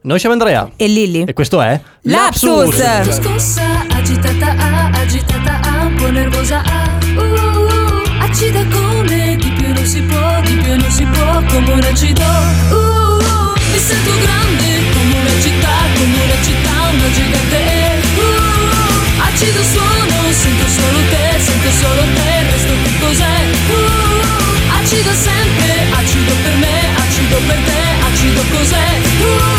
Noi siamo Andrea e Lilli e questo è Lapsus. Scossa, agitata un po' nervosa acida come di più non si può come un acido mi sento grande come una città una gigante acido suono, sento solo te resto che cos'è acido sempre, acido per me, acido per te, acido cos'è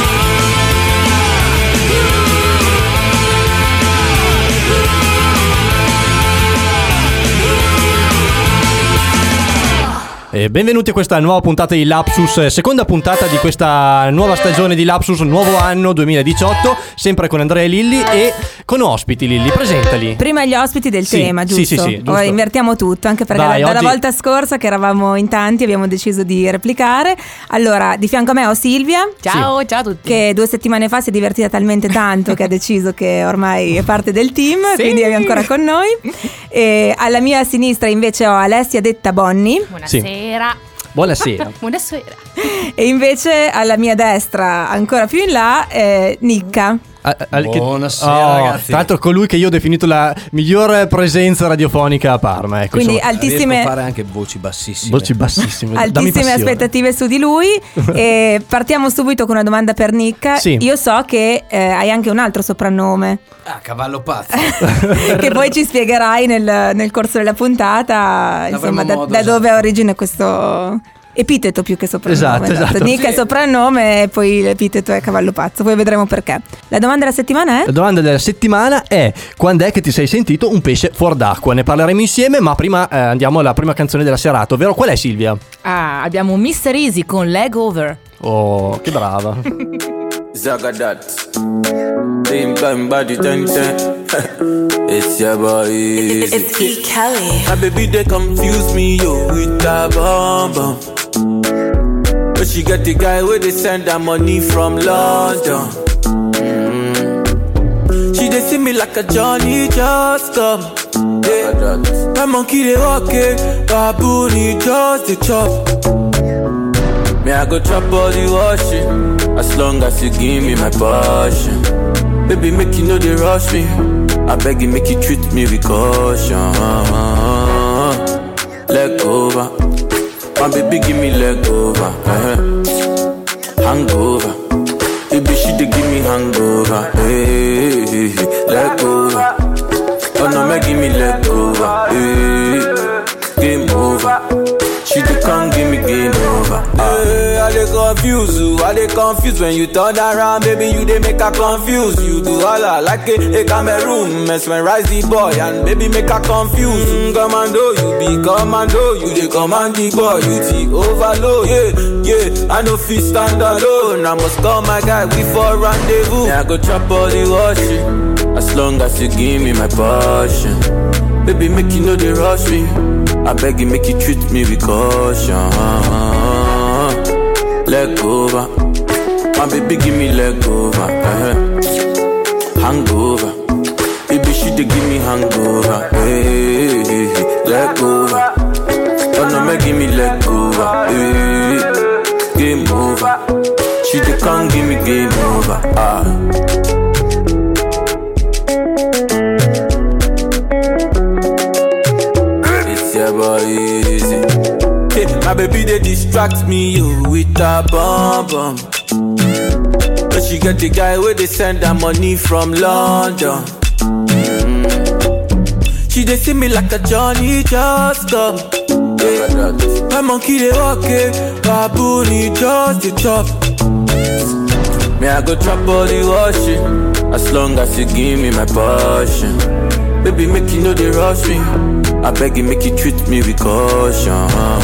benvenuti a questa nuova puntata di Lapsus, seconda puntata di questa nuova stagione di Lapsus, nuovo anno 2018, sempre con Andrea e Lilli e con ospiti. Lilli, presentali. Prima gli ospiti del tema, giusto? Sì, giusto. Ora invertiamo tutto, anche perché dalla volta scorsa che eravamo in tanti abbiamo deciso di replicare. Allora, di fianco a me ho Silvia. Ciao a tutti. Che 2 settimane fa si è divertita talmente tanto che ha deciso che ormai è parte del team, quindi è ancora con noi. E alla mia sinistra invece ho Alessia detta Bonni. Buonasera. Buonasera. Buonasera. E invece alla mia destra, ancora più in là, Nicca. Buonasera ragazzi. Tra l'altro colui che io ho definito la migliore presenza radiofonica a Parma, ecco. Quindi insomma, altissime, riesco a fare anche voci bassissime. altissime aspettative su di lui. E partiamo subito con una domanda per Nicca. Sì. Io so che hai anche un altro soprannome Cavallo pazzo. che poi ci spiegherai nel corso della puntata, insomma, da dove ha origine questo epiteto più che soprannome. Esatto. Nicca è soprannome e poi l'epiteto è Cavallo Pazzo, poi vedremo perché. La domanda della settimana è? La domanda della settimana è: quando è che ti sei sentito un pesce fuor d'acqua? Ne parleremo insieme, ma prima andiamo alla prima canzone della serata, ovvero qual è, Silvia? Abbiamo Mr. Easy con Leg Over. Oh, che brava. Zagadat, same time body ten. It's your boy Easy. It's E. Kelly. My baby they confuse me yo with that bomb bomb. But she get the guy where they send her money from London. She they see me like a Johnny just come. Yeah. My monkey they walk it, baboon he just the chop. Me I go chop all the washing, as long as you give me my passion. Baby make you know they rush me, I beg you make you treat me with caution. Leg over, my baby give me leg over. Hangover, baby she dey give me hangover. Hey, leg over, oh no make give me leg over. Hey, game over. She dey come give me game over. Hey, I dey confuse you, I dey confused when you turn around, baby you dey make her confuse. You do all I like a Cameroon, mesmerize the boy and baby make her confuse. Commando, you be commando, you dey command the boy, you the overload. Yeah, I no fit stand alone, I must call my guy, we for rendezvous. Yeah, I go chop all the washing, as long as you give me my passion. Baby make you know they rush me, I beg you make you treat me with caution. Leg over, my baby give me leg over. Hangover, baby she dey give me hangover. Hey, leg over, oh no make give me leg over. Hey, game over, she dey come give me game over. Easy. Hey, my baby they distract me yo with a bomb bomb. But she get the guy where they send her money from London. She they see me like a Johnny just come. Yeah. My monkey they walk it, baboon he just the chop. Me I go chop all the washing, as long as you give me my passion. Baby make you know they rush me, I beg you make you treat me with caution.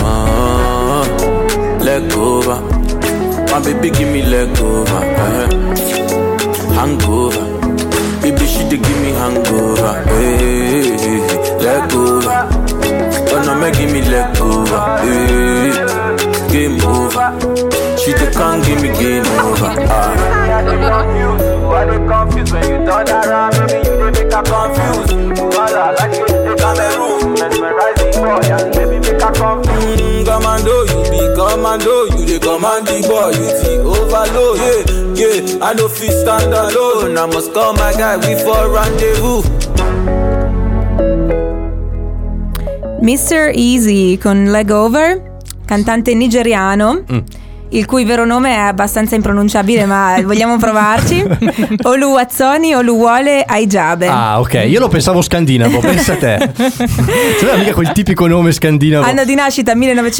Leg over, my baby give me leg over. Hangover, baby she dey give me hangover. Hey, leg over, oh no make give me leg over. Hey, game over, she dey come give me game over. I dey confused when you turn around, baby you dey make her confused. I like it, they Cameroon, mesmerize the boy and baby make her confused. Commando, you be commando, you dey command the boy, you the overload. Yeah, I know fit stand alone. I must call my guy, we for rendezvous. Mr. Easy con Leg Over, cantante nigeriano, il cui vero nome è abbastanza impronunciabile, ma vogliamo provarci. Oluwatsoni Oluwole Aijabe. Ah, ok, io lo pensavo scandinavo, pensa a te. Cioè, mica quel tipico nome scandinavo. Anno di nascita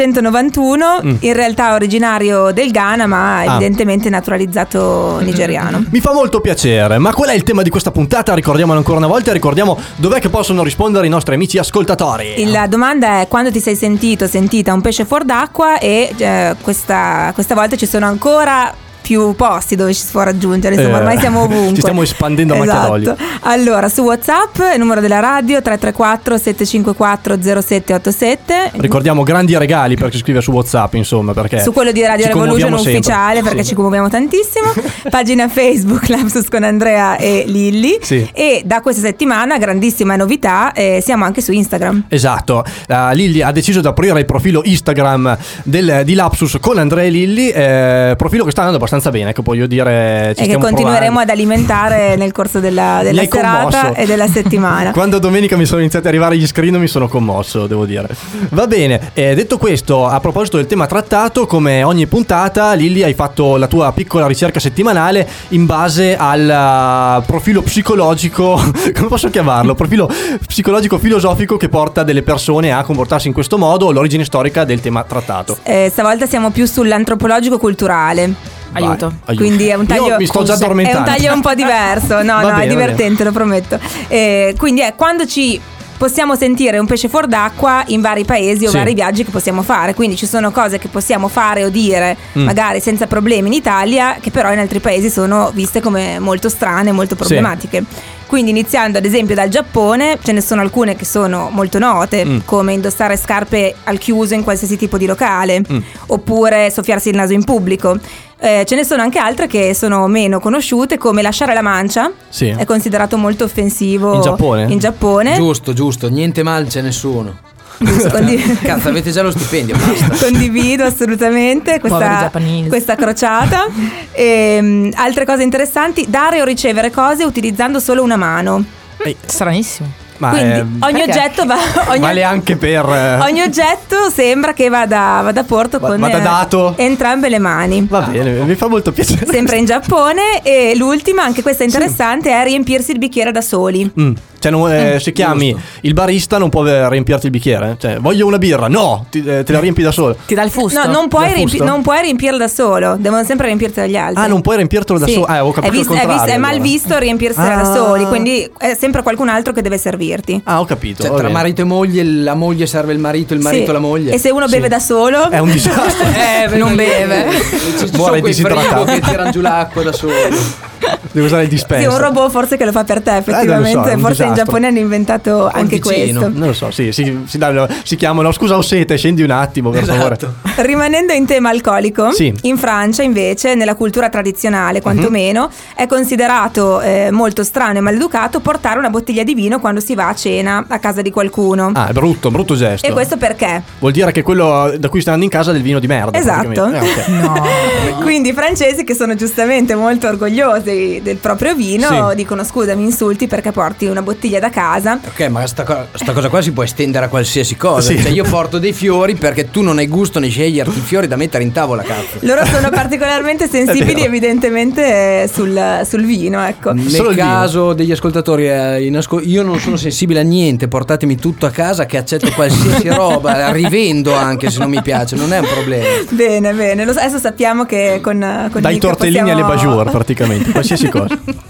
1991, in realtà originario del Ghana, ma evidentemente naturalizzato nigeriano. Mi fa molto piacere, ma qual è il tema di questa puntata? Ricordiamolo ancora una volta, ricordiamo dov'è che possono rispondere i nostri amici ascoltatori. La domanda è: quando ti sei sentita un pesce fuor d'acqua? E questa volta ci sono ancora più posti dove ci si può raggiungere, insomma ormai siamo ovunque, ci stiamo espandendo a macchia d'olio. Allora su WhatsApp il numero della radio 334 754 0787. Ricordiamo grandi regali per chi scrive su WhatsApp, insomma, perché su quello di Radio Revolution ufficiale, perché ci commuoviamo tantissimo. Pagina Facebook Lapsus con Andrea e Lilli, e da questa settimana grandissima novità, siamo anche su Instagram. Esatto, Lilli ha deciso di aprire il profilo Instagram di Lapsus con Andrea e Lilli, profilo che sta andando abbastanza bene, che voglio dire, ci e che continueremo ad alimentare nel corso della serata e della settimana. Quando domenica mi sono iniziati ad arrivare gli screen mi sono commosso, devo dire. Va bene, detto questo, a proposito del tema trattato, come ogni puntata, Lilli, hai fatto la tua piccola ricerca settimanale in base al profilo psicologico, come posso chiamarlo? Profilo psicologico filosofico che porta delle persone a comportarsi in questo modo, l'origine storica del tema trattato. Stavolta siamo più sull'antropologico culturale. Aiuto. Quindi è un taglio, io mi sto già addormentando. È un taglio un po' diverso. No, è divertente, lo prometto. Quindi è quando ci possiamo sentire un pesce fuor d'acqua in vari paesi o vari viaggi che possiamo fare. Quindi ci sono cose che possiamo fare o dire magari senza problemi in Italia, che però in altri paesi sono viste come molto strane, molto problematiche. Quindi iniziando ad esempio dal Giappone, ce ne sono alcune che sono molto note, come indossare scarpe al chiuso in qualsiasi tipo di locale, oppure soffiarsi il naso in pubblico. Ce ne sono anche altre che sono meno conosciute, come lasciare la mancia, è considerato molto offensivo in Giappone. Giusto, niente male c'è nessuno. Cazzo, avete già lo stipendio, basta. Condivido assolutamente questa crociata. Altre cose interessanti: dare o ricevere cose utilizzando solo una mano. Stranissimo. Ma quindi ogni oggetto vale anche per ogni oggetto sembra che vada a porto con dato entrambe le mani. Va bene, mi fa molto piacere. Sempre in Giappone. E l'ultima, anche questa interessante, è riempirsi il bicchiere da soli. Cioè se chiami il barista non può riempirti il bicchiere. Cioè, voglio una birra, no, te la riempi da solo. Ti dà il fusto. No, non puoi riempirla da solo, devono sempre riempirti dagli altri. Ah, non puoi riempirtelo da solo. Ho capito il contrario. È mal visto riempirsela da soli, quindi è sempre qualcun altro che deve servirti. Ah, ho capito. Cioè, tra marito e moglie, la moglie serve il marito la moglie. E se uno beve da solo è un disastro. Non beve. Muore disidratato. Che tirano giù l'acqua da solo. Devo usare il dispenser. Sì, un robot forse che lo fa per te, effettivamente. Forse in Giappone hanno inventato anche questo. Non lo so, si chiamano scusa ho sete, scendi un attimo per favore. Rimanendo in tema alcolico, in Francia invece, nella cultura tradizionale quantomeno, è considerato molto strano e maleducato portare una bottiglia di vino quando si va a cena a casa di qualcuno. Ah, è brutto gesto. E questo perché? Vuol dire che quello da cui stanno in casa è del vino di merda. Esatto. Okay. No. Quindi i francesi, che sono giustamente molto orgogliosi del proprio vino, dicono: scusa, mi insulti perché porti una bottiglia da casa. Ok, ma sta cosa qua si può estendere a qualsiasi cosa. Cioè, io porto dei fiori perché tu non hai gusto né sceglierti i fiori da mettere in tavola, cazzo. Loro sono particolarmente sensibili evidentemente sul vino, ecco. Nel caso degli ascoltatori io non sono sensibile a niente, portatemi tutto a casa che accetto qualsiasi roba, rivendo anche se non mi piace, non è un problema. Bene, adesso sappiamo che con dai tortellini alle bajour praticamente, qualsiasi cosa.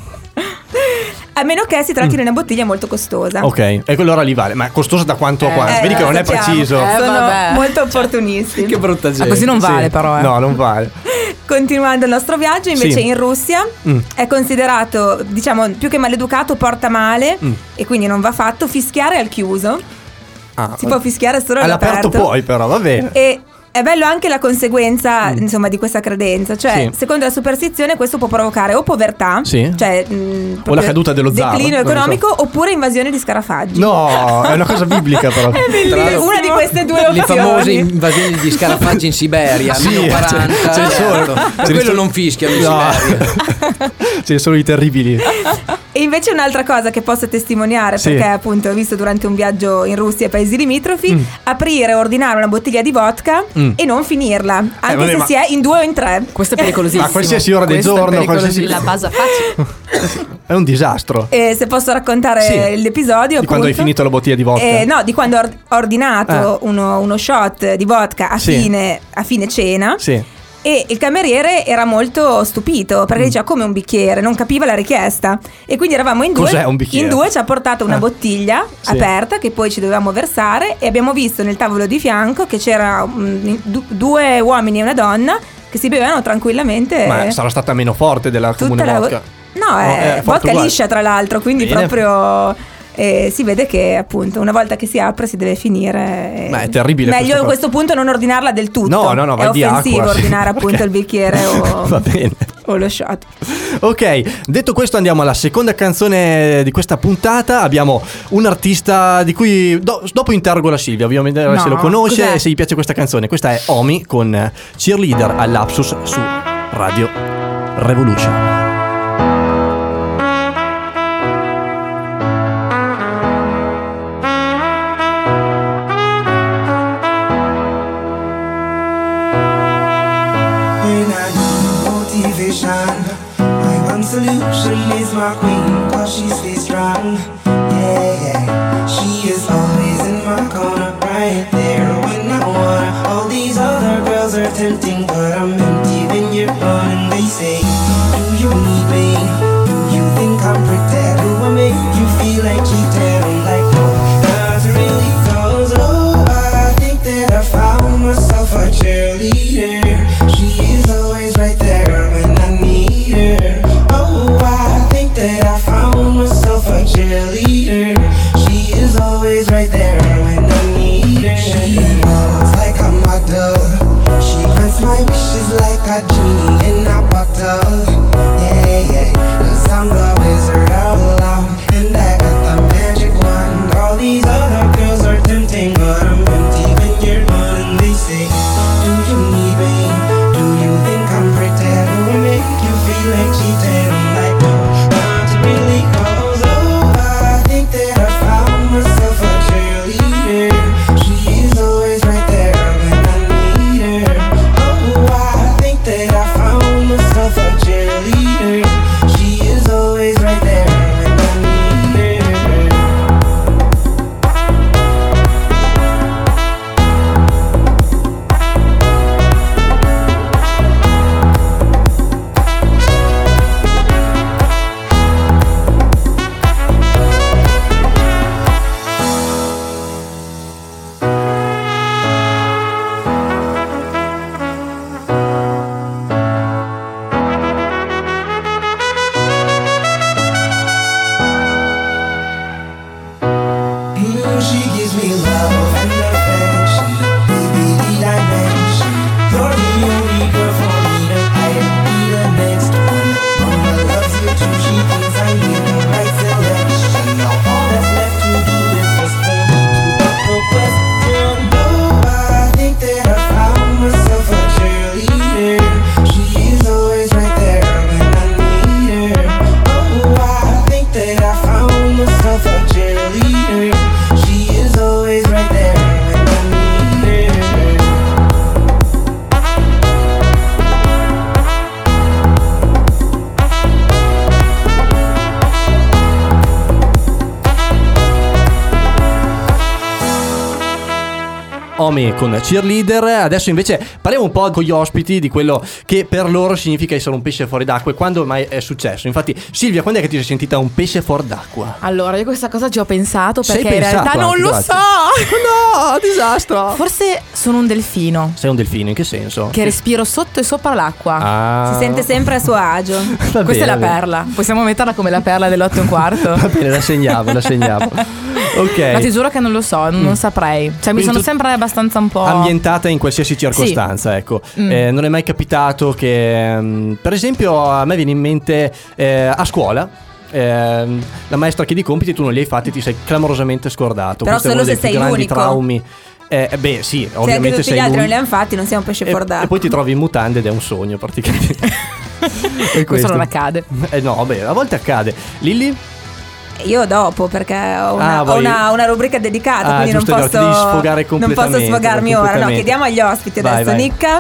A meno che si tratti di una bottiglia molto costosa. Ok, e allora lì vale. Ma costosa da quanto a quanto? Vedi che non è preciso. Sono molto opportunisti. Che brutta gente. Ma così non vale però. No, non vale. Continuando il nostro viaggio, invece in Russia è considerato, diciamo, più che maleducato, porta male, e quindi non va fatto fischiare al chiuso. Si può fischiare solo all'aperto. All'aperto poi però, va bene. E è bello anche la conseguenza, insomma, di questa credenza. Cioè, secondo la superstizione, questo può provocare o povertà, cioè o la caduta dello zar, declino economico, oppure invasione di scarafaggi. No, è una cosa biblica però. Una di queste due opzioni. Le famose invasioni di scarafaggi in Siberia, meno 40. Ce ne sono. Per quello non fischiano in Siberia. Ce ne sono i terribili. E invece un'altra cosa che posso testimoniare, perché appunto ho visto durante un viaggio in Russia e paesi limitrofi, aprire e ordinare una bottiglia di vodka e non finirla, anche se si è in 2 o in 3. Questo è pericolosissimo. A qualsiasi ora del giorno, la base facile. È un disastro. E se posso raccontare l'episodio, di quando hai finito la bottiglia di vodka? No, di quando ho ordinato uno shot di vodka a fine cena. Sì. E il cameriere era molto stupito perché diceva come un bicchiere, non capiva la richiesta. E quindi eravamo in 2. Cos'è un bicchiere? In 2 ci ha portato una bottiglia aperta che poi ci dovevamo versare, e abbiamo visto nel tavolo di fianco che c'era 2 uomini e una donna che si bevevano tranquillamente. Ma sarà stata meno forte della comune vodka? No, è vodka liscia tra l'altro, quindi proprio... si vede che appunto una volta che si apre si deve finire. Ma è terribile. Meglio a questo punto non ordinarla del tutto. No, è offensivo acqua, ordinare appunto il bicchiere Va bene. o lo shot. Ok, detto questo andiamo alla seconda canzone di questa puntata. Abbiamo un artista di cui dopo interrogo la Silvia, vogliamo vedere se lo conosce, cos'è? e se gli piace questa canzone. Questa è Omi con Cheerleader all'Apsus su Radio Revolution. My one solution is my queen, cause she stays strong. Yeah, yeah. She is always in my corner, right there when I want her. All these other girls are tempting, but I'm empty when you're gone. And they say, do you need me? Do you think I'm pretend? Do I make you feel like cheating? I'm like, no, not really, cause oh, I think that I found myself a cheerleader. She is always right there when I need her. Oh, I think that I found myself a cheerleader. She is always right there when I need her. She knows like a model. She grants my wishes like a genie in a bottle. Yeah, yeah, 'cause I'm the wizard of love, and I got the magic wand. All these other girls are tempting, but I'm empty when you're gone. And they say, do you need me? Do you think I'm pretend? Do I make you feel like cheating? I'm like, no, not really, cause oh, I think that I found myself a cheerleader. She is always right there when I need her. Oh, I think that I found myself a cheerleader. She is always right there when I need her. She gives me love and affection, baby, the dimension. You're the only girl for me, and I be the next one. Mama loves you too, she thinks I need the right selection. Now all that's left to do is just for me to up the question. Oh, I think that I found myself a cheerleader. She is always right there when I need her. Oh, I think that I found myself a cheerleader. She is always right there when I need her. Omi con Cheerleader. Adesso invece parliamo un po' con gli ospiti di quello che per loro significa essere un pesce fuori d'acqua e quando mai è successo. Infatti, Silvia, quando è che ti sei sentita un pesce fuori d'acqua? Allora, io questa cosa ci ho pensato Sei perché in pensato realtà non anche, lo grazie. so. No, disastro. Forse sono un delfino Sei un delfino, in che senso? che respiro sotto e sopra l'acqua. Ah. Si sente sempre a suo agio. Questa è la perla. Possiamo metterla come la perla dell'8 e un quarto. Va bene, la segnavo. Ok. Ma ti giuro che non lo so, non saprei. Cioè, mi Quindi sono tu- sempre abbastanza un po'. ambientata in qualsiasi circostanza, ecco. Non è mai capitato che, per esempio, a me viene in mente a scuola. La maestra chiede i compiti, tu non li hai fatti, ti sei clamorosamente scordato. Però Questo è solo uno dei se più sei grandi l'unico. traumi. Beh, sì, Se anche ovviamente tutti sei gli altri non l'unico. li hanno fatti, non siamo pesce fuor d'acqua. E poi ti trovi in mutande ed è un sogno praticamente. È Questo non accade. No, beh, a volte accade. Lilli? Io dopo, perché ho una, Ah, ho voi- una rubrica dedicata, quindi non giusto, posso, devi sfogare non posso completamente, sfogarmi ora. No, completamente. chiediamo agli ospiti Vai, adesso. vai. Nicca?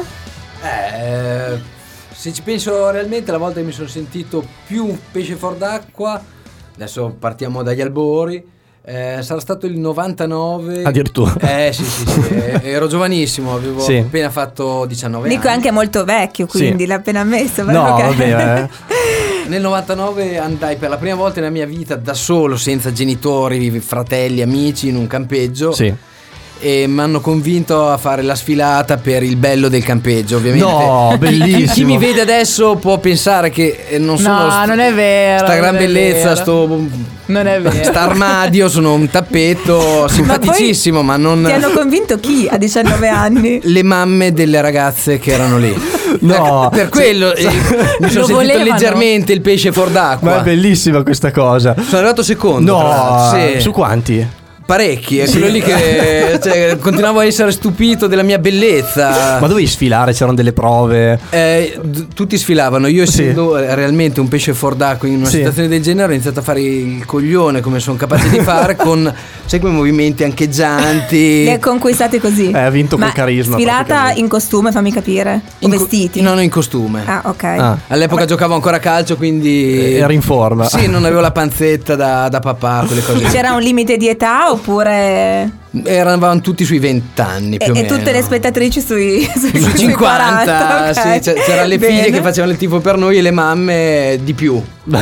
Se ci penso realmente, la volta che mi sono sentito più un pesce fuor d'acqua, adesso partiamo dagli albori, sarà stato il 99. Addirittura. Sì, ero giovanissimo, avevo Sì. appena fatto 19 Nico è anni. anche molto vecchio, quindi Sì. l'ha appena ammesso. No, però ok. vabbè. Nel 99 andai per la prima volta nella mia vita da solo, senza genitori, fratelli, amici, in un campeggio. Sì. E mi hanno convinto a fare la sfilata per il bello del campeggio, ovviamente. No, bellissimo. Chi mi vede adesso può pensare che non sono No, non è vero. sta gran non è bellezza, vero. Non è vero. sta armadio, sono un tappetto simpaticissimo, ma non Ti hanno convinto chi a 19 anni? le mamme delle ragazze che erano lì. No. Per quello mi sono sentito volevano. leggermente il pesce fuor d'acqua. Ma è bellissima questa cosa. Sono arrivato secondo. tra No, l'altro, sì. su quanti? Parecchi, è quello lì che continuavo a essere stupito della mia bellezza. Ma dovevi sfilare? C'erano delle prove? Tutti sfilavano. Io, essendo realmente un pesce fuor d'acqua in una Sì. situazione del genere, ho iniziato a fare il coglione come sono capace di fare, con sai, quei movimenti ancheggianti. Li hai conquistati così. Ha vinto col Ma carisma, sfilata praticamente. in costume, fammi capire. O vestiti? No, in costume. Ah, ok. Ah. All'epoca giocavo ancora a calcio, quindi Eri in forma. Sì, non avevo la panzetta da papà, quelle cose. C'era un limite di età oppure... Eravamo tutti sui 20 anni più o E meno. tutte le spettatrici sui Sui 50, ok. sì, c'erano le figlie Bene. che facevano il tifo per noi e le mamme di più.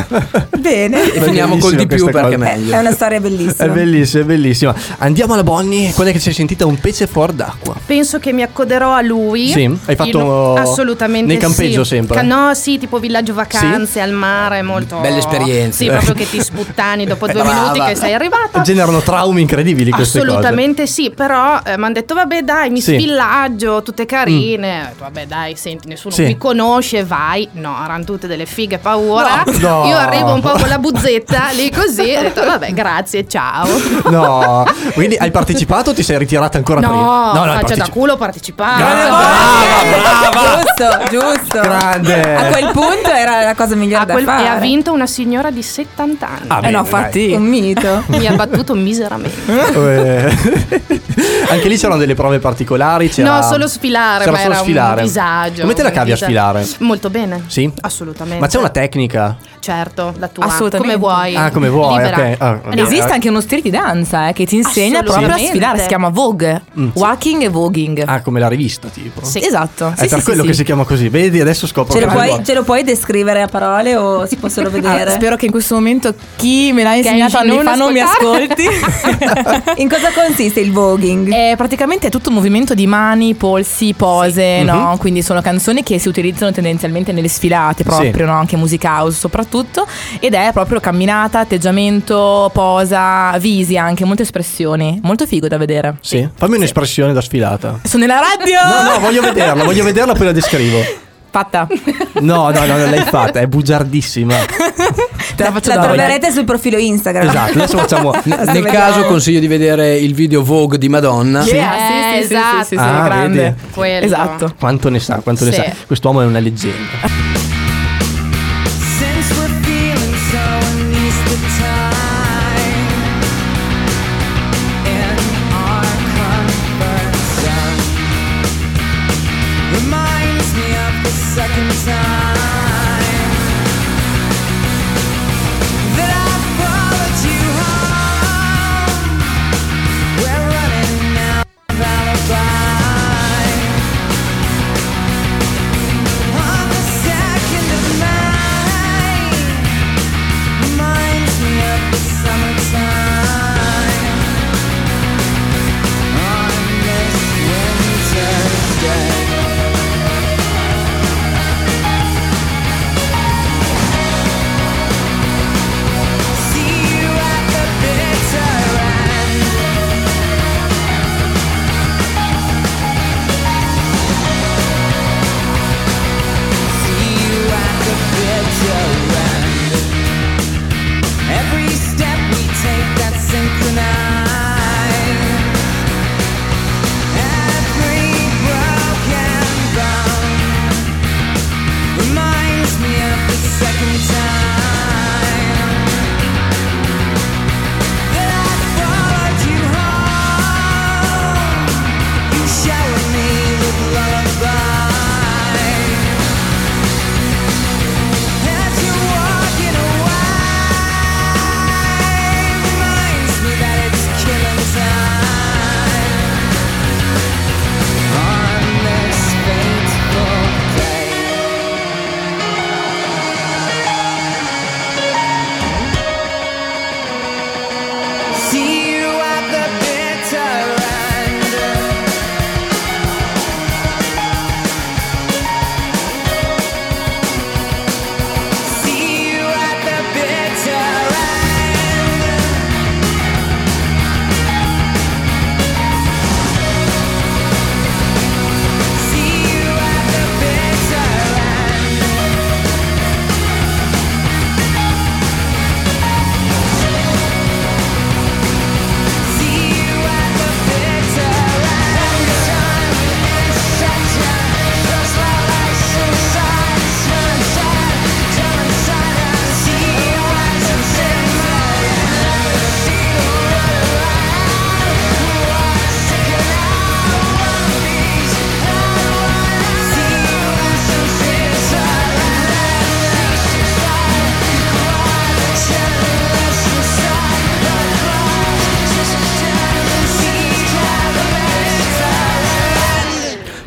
Bene. E finiamo col di più questa perché è cosa. meglio. È una storia bellissima. È bellissima, è bellissima. Andiamo alla Bonnie, quella che si è sentita un pesce fuor d'acqua. Penso che mi accoderò a lui. Sì? Hai fatto Io assolutamente nel campeggio sì. sempre? No, sì, tipo villaggio vacanze al mare, molto Belle esperienze. Sì, proprio che ti sputtani dopo 2 Brava. minuti che sei arrivato. Generano traumi incredibili queste Assolutamente sì, però mi hanno detto vabbè dai, mi Sì. spillaggio, tutte carine. Ho detto, vabbè dai, senti, nessuno Sì. mi conosce, vai. No, erano tutte delle fighe, paura. No. Io arrivo un po' con la buzzetta lì così, ho detto vabbè, grazie, ciao. cose. No, quindi hai partecipato o ti sei ritirata ancora prima? No, hai faccia da partecipato. culo partecipare. Giusto. Grande. A quel punto era la cosa migliore da E fare. ha vinto una signora di 70 anni. Ah, Eh no, bene, fatti. Un mito. Mi ha battuto miseramente. Anche lì c'erano delle prove particolari? No, solo sfilare, c'era ma solo era sfilare. un disagio. Come te la cavi a sfilare? Molto bene. Sì? Assolutamente. Ma c'è una tecnica? Certo, la tua. Assolutamente. Come vuoi. Ah, come vuoi, Libera. ok. Ah, va bene. Esiste anche uno stile di danza che ti insegna proprio a Assolutamente. sfilare, si chiama Vogue, walking e voguing. Ah, come la rivista tipo? Sì. Esatto. È per quello che si chiama così. Vedi, adesso scopro che Ce lo puoi descrivere a parole o si può solo vedere? Spero che in questo momento chi me l'ha Che insegnato hai anni non fa non mi ascoltare. ascolti. In cosa consiste il voguing? Praticamente è tutto un movimento di mani, polsi, pose, no? Quindi sono canzoni che si utilizzano tendenzialmente nelle sfilate proprio, Sì. no? Anche music house soprattutto. Ed è proprio camminata, atteggiamento, posa, visi anche, molte espressioni. Molto figo da vedere. Sì? Fammi un'espressione da sfilata. Sono nella radio! No, voglio vederla, poi la descrivo. Fatta. No, non l'hai fatta, è bugiardissima. Te la faccio La dopo. troverete sul profilo Instagram. Esatto, adesso facciamo. Adesso Nel vediamo. caso consiglio di vedere il video Vogue di Madonna. Sì, Esatto. sì, Ah, grande. vedi? Quello. Esatto. Quanto ne sa, quanto ne Sì. sa. Quest'uomo è una leggenda. Since we're feeling so uneasy time in our comfort zone, reminds me of the second time that I followed you home. We're running out of alibi. On the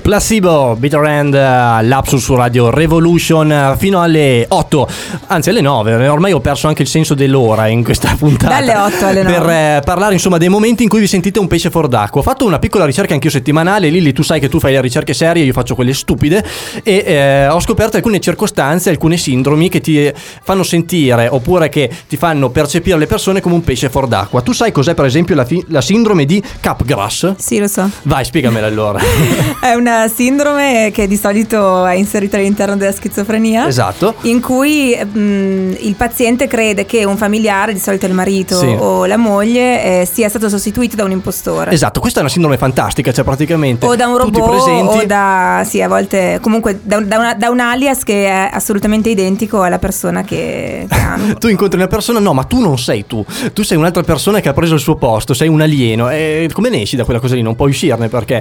Placebo, Bitter End, Lapsus su Radio Revolution fino alle 8, anzi alle 9. Ormai ho perso anche il senso dell'ora in questa puntata. Dalle 8 alle 9. Per parlare insomma dei momenti in cui vi sentite un pesce fuor d'acqua. Ho fatto una piccola ricerca anch'io settimanale. Lilli, tu sai che tu fai le ricerche serie, io faccio quelle stupide, e ho scoperto alcune circostanze, alcune sindromi che ti fanno sentire oppure che ti fanno percepire le persone come un pesce fuor d'acqua. Tu sai cos'è per esempio la sindrome di Capgras? Sì, lo so. Vai, spiegamela allora. È una sindrome che di solito è inserita all'interno della schizofrenia. Esatto. In cui il paziente crede che un familiare, di solito il marito Sì. o la moglie, sia stato sostituito da un impostore. Esatto, questa è una sindrome fantastica, cioè praticamente O da un tu ti robot presenti. o da, sì, a volte comunque da un alias che è assolutamente identico alla persona che ami. Tu incontri una persona, no, ma tu non sei tu sei un'altra persona che ha preso il suo posto, sei un alieno. E come ne esci da quella cosa lì? Non puoi uscirne perché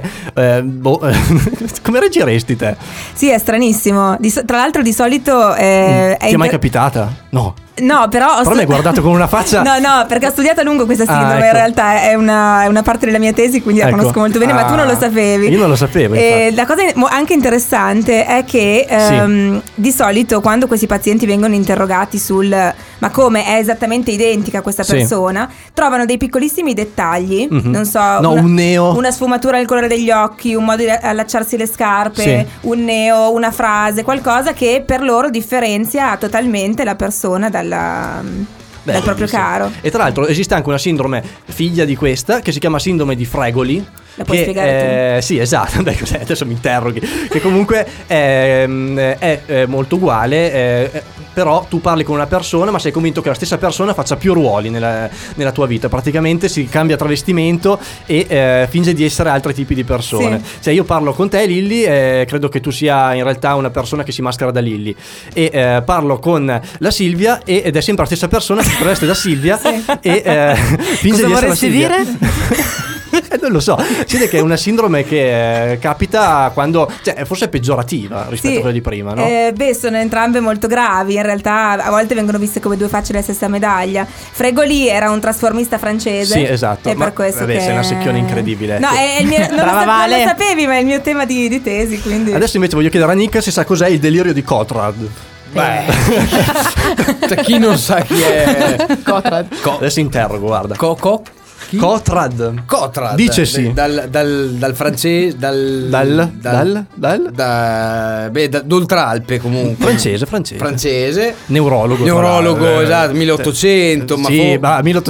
come reagiresti te? Sì, è stranissimo. Tra l'altro di solito Ti è mai capitata? No. No, però mi hai guardato con una faccia. No, perché ho studiato a lungo questa sindrome. Ecco. In realtà è una parte della mia tesi, quindi la Ecco. conosco molto bene, ma tu non lo sapevi. Io non lo sapevo. La cosa anche interessante è che di solito quando questi pazienti vengono interrogati sul ma come è esattamente identica a questa Sì. persona, trovano dei piccolissimi dettagli, Mhm. non so, No, un neo. una sfumatura nel colore degli occhi, un modo di allacciarsi le scarpe, Sì. un neo, una frase, qualcosa che per loro differenzia totalmente la persona dal proprio bellissimo. caro. E tra l'altro esiste anche una sindrome figlia di questa che si chiama sindrome di Fregoli. La puoi che, spiegare Sì, esatto. Beh, cos'è? Adesso mi interroghi. Che comunque è molto uguale. Però tu parli con una persona, ma sei convinto che la stessa persona faccia più ruoli nella tua vita. Praticamente si cambia travestimento e finge di essere altri tipi di persone. Sì. Cioè io parlo con te, Lilli, credo che tu sia in realtà una persona che si maschera da Lilli. E parlo con la Silvia ed è sempre la stessa persona che si traveste da Silvia e finge Cosa di essere la vorresti Silvia. dire? Non lo so, si vede che è una sindrome che capita quando, cioè forse è peggiorativa rispetto a quella di prima, no? Sono entrambe molto gravi. In realtà a volte vengono viste come due facce della stessa medaglia. Fregoli era un trasformista francese. Sì, esatto. È Ma per questo vabbè, che sei una secchione incredibile. No, è il mio, non, Brava, non Vale. lo sapevi, ma è il mio tema di tesi, quindi. Adesso invece voglio chiedere a Nick se sa cos'è il delirio di Cotrad. Beh, cioè, chi non sa chi è Cotrad. Adesso interrogo, guarda. Chi? Cotrad. Cotrad. Dice sì. Dal francese, d'Oltralpe comunque. Francese. Neurologo, esatto, 1800, ma sì,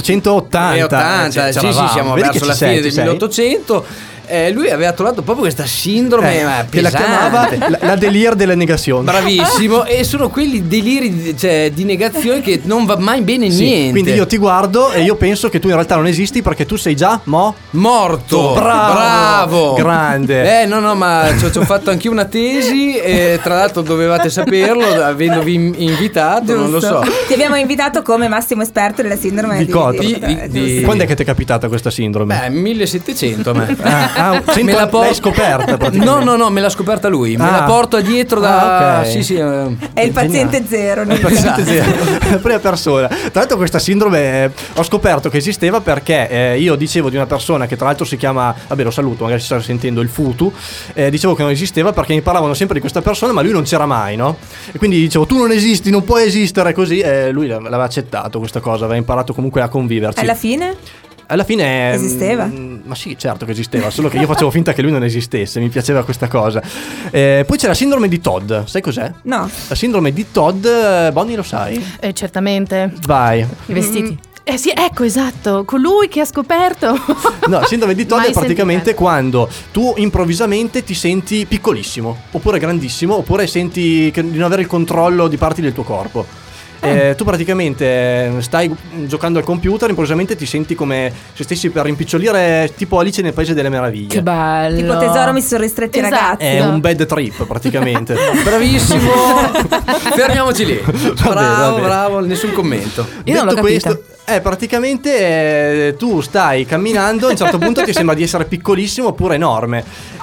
1880. sì, siamo Vedi verso che la ci fine sei, del ci sei? 1800. Lui aveva trovato proprio questa sindrome che la pesante. chiamava la delir della negazione. Bravissimo. E sono quelli deliri di negazione che non va mai bene Sì, niente. quindi io ti guardo e io penso che tu in realtà non esisti perché tu sei già morto. Bravo. Grande. No, ma ci ho fatto anche una tesi e tra l'altro dovevate saperlo avendovi invitato. Non lo so. Ti abbiamo invitato come massimo esperto della sindrome Di Cotrad. giusto. Quando è che ti è capitata questa sindrome? Beh, 1700 a me. Me l'hai scoperta praticamente. No, me l'ha scoperta lui. Me la Ah. porto dietro da. ok. Sì. È il paziente zero. Il paziente zero, la prima persona. Tra l'altro questa sindrome ho scoperto che esisteva perché io dicevo di una persona che tra l'altro si chiama, vabbè lo saluto, magari si sta sentendo, il Futu, dicevo che non esisteva perché mi parlavano sempre di questa persona ma lui non c'era mai, no? E quindi dicevo tu non esisti, non puoi esistere così, e lui l'aveva accettato questa cosa, aveva imparato comunque a conviverci. Alla fine esisteva? Ma sì, certo che esisteva, solo che io facevo finta che lui non esistesse, mi piaceva questa cosa. Poi c'è la sindrome di Todd, sai cos'è? No. La sindrome di Todd, Bonnie lo sai? Certamente. Vai. I vestiti. Sì, ecco, esatto, colui che ha scoperto. No, sindrome di Todd Mai è praticamente sentita. quando tu improvvisamente ti senti piccolissimo, oppure grandissimo, oppure senti di non avere il controllo di parti del tuo corpo. Tu praticamente stai giocando al computer, improvvisamente ti senti come se stessi per rimpicciolire, tipo Alice nel Paese delle Meraviglie. Che bello. Tipo tesoro, mi sono ristretti i Esatto. ragazzi. È un bad trip praticamente. Bravissimo. Fermiamoci lì. va bene. Bravo, nessun commento. Io non l'ho Detto capita. questo, praticamente tu stai camminando, a un certo punto ti sembra di essere piccolissimo oppure enorme.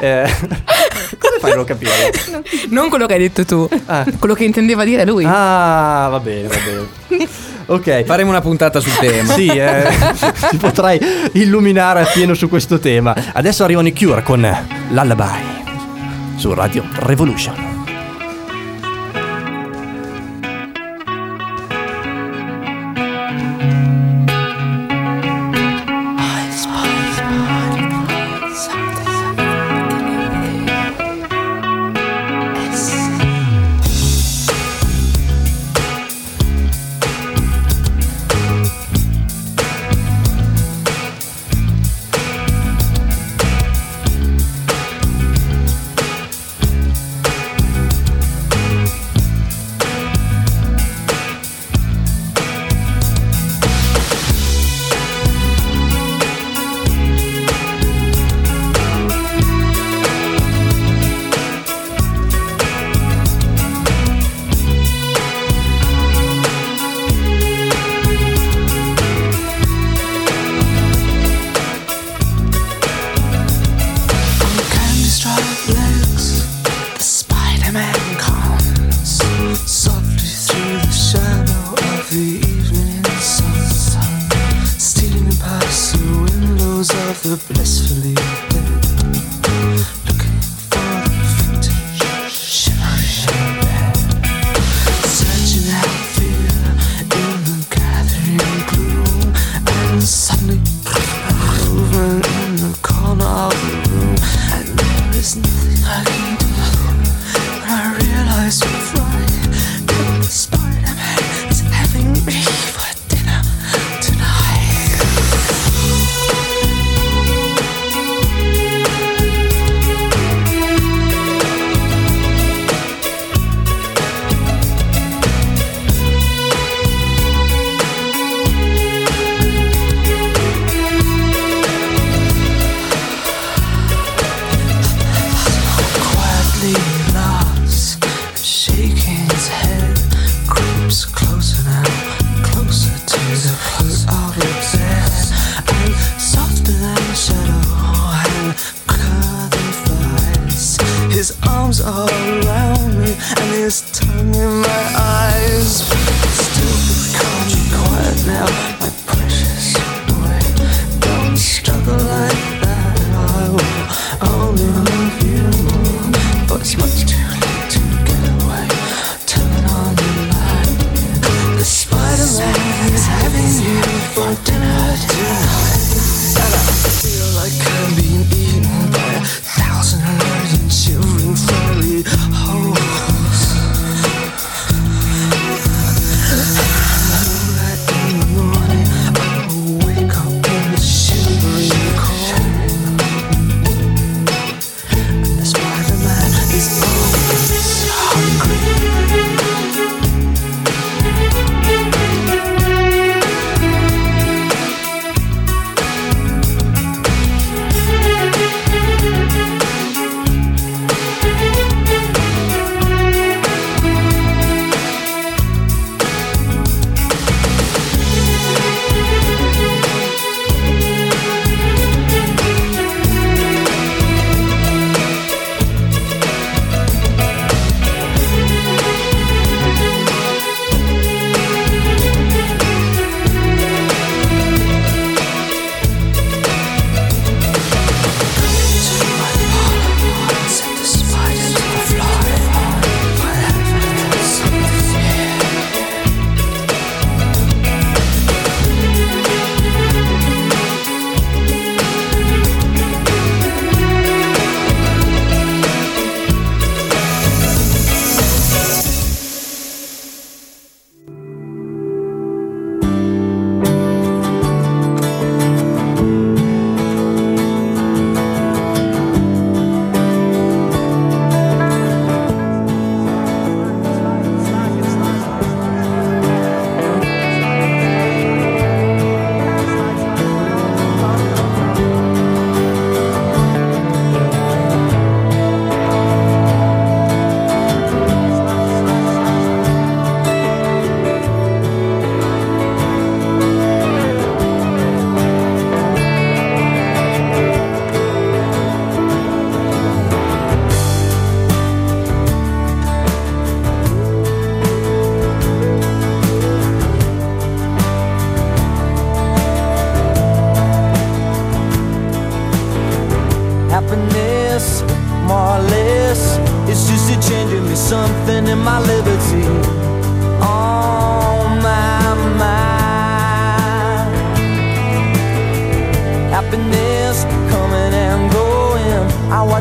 Come fai a non capire? Non quello che hai detto tu, Ah. quello che intendeva dire lui. Ah, va bene. Ok. Faremo una puntata sul tema. Sì, ti potrai illuminare appieno su questo tema. Adesso arrivano i Cure con Lullaby. su Radio Revolution.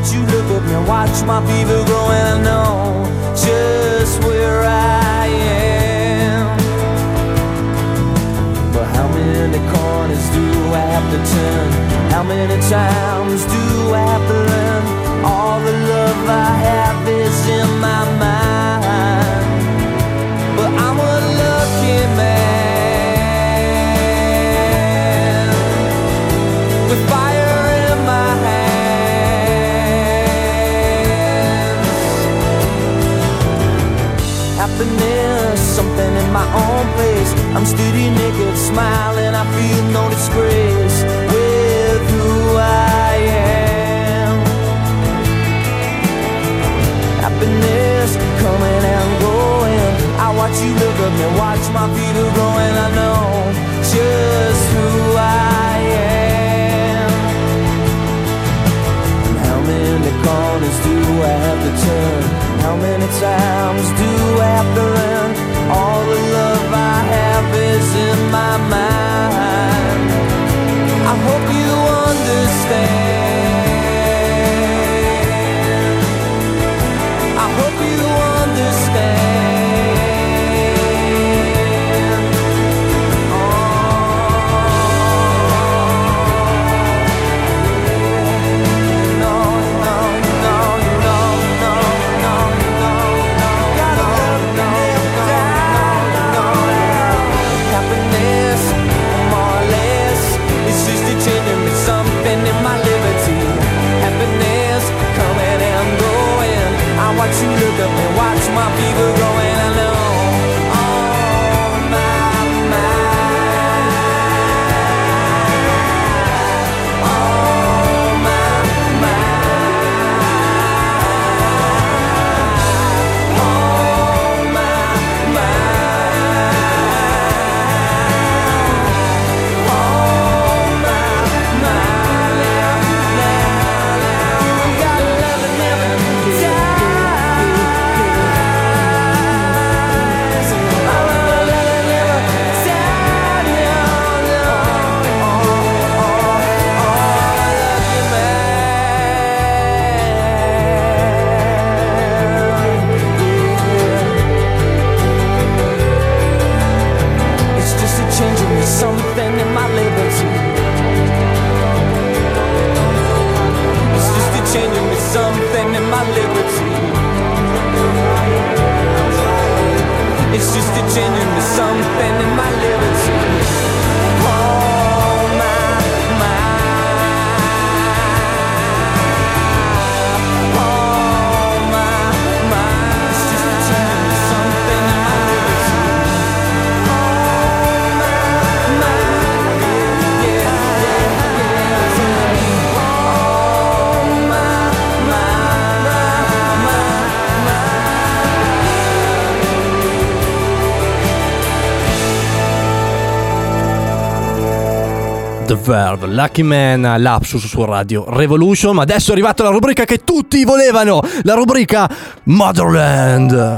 watch you look at me, watch my fever grow, and I know just where I am. But how many corners do I have to turn? How many times do I have to learn? All the love I have is in my mind, but I'm a lucky man with fire in my hands. Happiness, something in my own place. I'm steady, naked, smiling. I feel no disgrace with who I am. Happiness coming and going. I watch you look at me, watch my feet are growing. I know just who I am. And how many corners do I have to turn? How many times do I have to learn? All the love I have is in my mind. I hope you understand. I hope you understand. Oh, no, no, no, no, no, no, no, no. Gotta love me, no. Happiness, more or less, it's just a changing me something in my liberty. Happiness coming and going. I watch you look up and watch my fever growing. I know. Oh, my mind. Oh, my mind. Oh, my mind. Oh, my mind. Gotta love it, never dies. I love it, never dies. It's just a change in me, something in my liberty. It's just a change in me, something in my liberty. It's just a change in me, something in my liberty. Oh, my mind. Oh, my mind. It's just a change in me, something in my liberty. Oh, my mind. Yeah, yeah, yeah. Oh, my The Verve, Lucky Man, Lapsus su Radio Revolution. Ma adesso è arrivata la rubrica che tutti volevano, la rubrica Motherland.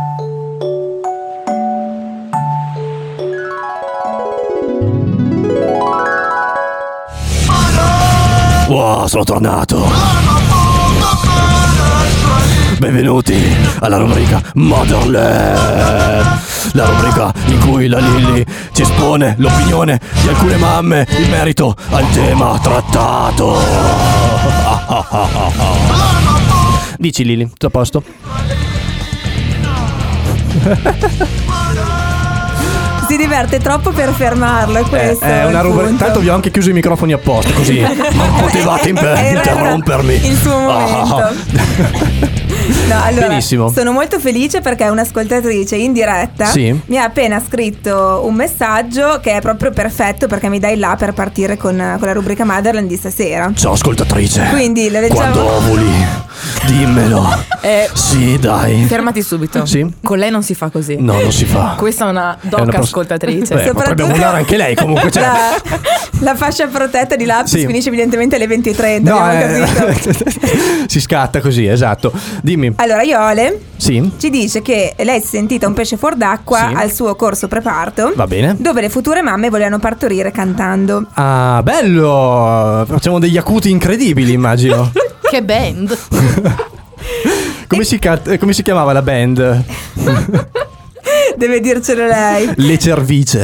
Wow, sono tornato. Benvenuti alla rubrica Motherland, la rubrica in cui la Lilli ci espone l'opinione di alcune mamme in merito al tema trattato. Dici Lilli, tutto a posto? Si diverte troppo per fermarlo, è questo. È una rubrica. Tanto vi ho anche chiuso i microfoni apposta, così non potevate interrompermi. Il suo momento. No, allora, benissimo. Sono molto felice perché un'ascoltatrice in diretta mi ha appena scritto un messaggio che è proprio perfetto, perché mi dai là per partire con la rubrica Motherland di stasera. Ciao ascoltatrice. Quindi lo leggiamo. Quando ovuli, dimmelo. Sì, dai. Fermati subito. Sì? Con lei non si fa così. No, non si fa. Questa è una doc ascoltatrice. Beh, potrebbe ovulare anche lei comunque. Cioè. La fascia protetta di Lapsus finisce evidentemente alle 20:30. No, abbiamo capito. Si scatta così, esatto. Dimmi. Allora, Iole ci dice che lei si è sentita un pesce fuor d'acqua al suo corso preparto. Va bene. Dove le future mamme volevano partorire cantando. Ah, bello. Facciamo degli acuti incredibili, immagino. Che band. Come si chiamava la band? Deve dircelo lei. Le Cervice.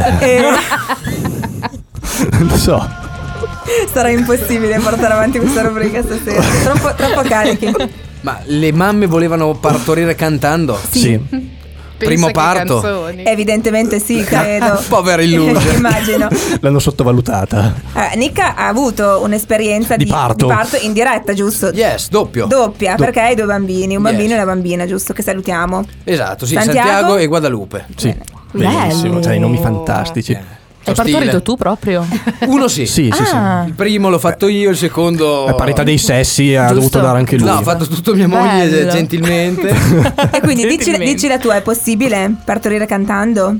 Non so. Sarà impossibile portare avanti questa rubrica stasera. Troppo carichi. Ma le mamme volevano partorire cantando? Sì. Primo parto? Evidentemente sì, credo. Povera illusa. Immagino. L'hanno sottovalutata. Nick ha avuto un'esperienza di parto in diretta, giusto? Yes, doppia. Perché hai 2 bambini, un bambino Yes. e una bambina, giusto? Che salutiamo. Esatto, sì, Santiago e Guadalupe. Sì. Bene. Benissimo, Bello. cioè i nomi fantastici. Hai partorito tu proprio? Uno sì. Sì. Il primo l'ho fatto io, il secondo... A parità dei sessi ha Giusto. dovuto dare anche lui. No, ha fatto tutto mia moglie Bello. gentilmente. E quindi dici la tua, è possibile partorire cantando?